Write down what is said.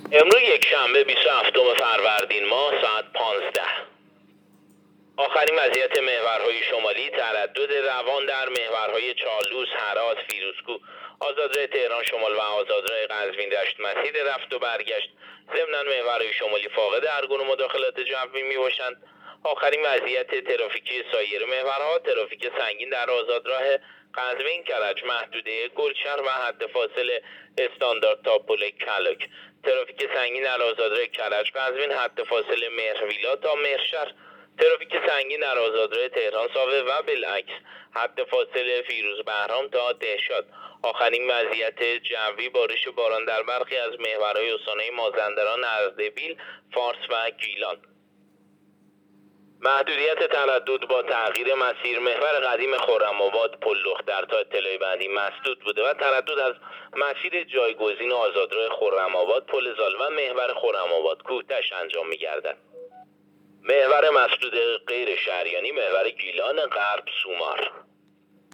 امروز یک شنبه 27 فروردین ماه ساعت 15. آخرین وضعیت محورهای شمالی: تردد روان در محورهای چالوس، هرات، فیروزکوه، آزادراه تهران شمال و آزادراه قزوین دشت مسیر رفت و برگشت. ضمناً محورهای شمالی فاقد هر گونه مداخلات جوی میباشند. آخرین وضعیت ترافیکی سایر محورها: ترافیک سنگین در آزادراه قزوین کرج، محدوده گلشهر و حد فاصل استاندارد تا پل کلک. ترافیک سنگین در آزادراه کرج قزوین، حد فاصل مهرویلا تا مهرشهر. ترافیک سنگین در آزادراه تهران ساوه و بالعکس، حد فاصل فیروز بهرام تا دهشاد. آخرین وضعیت جوی: بارش و باران در برخی از محورهای استانهای مازندران، اردبیل، فارس و گیلان. محدودیت تردد با تغییر مسیر: محور قدیم خرم‌آباد پل دختر تا اطلاع بعدی مسدود بوده و تردد از مسیر جایگزین آزادراه خرم‌آباد پل زال و محور خرم‌آباد کوهتش انجام می‌گردد. محور مسدود غیر شهریانی: محور گیلان غرب سومار.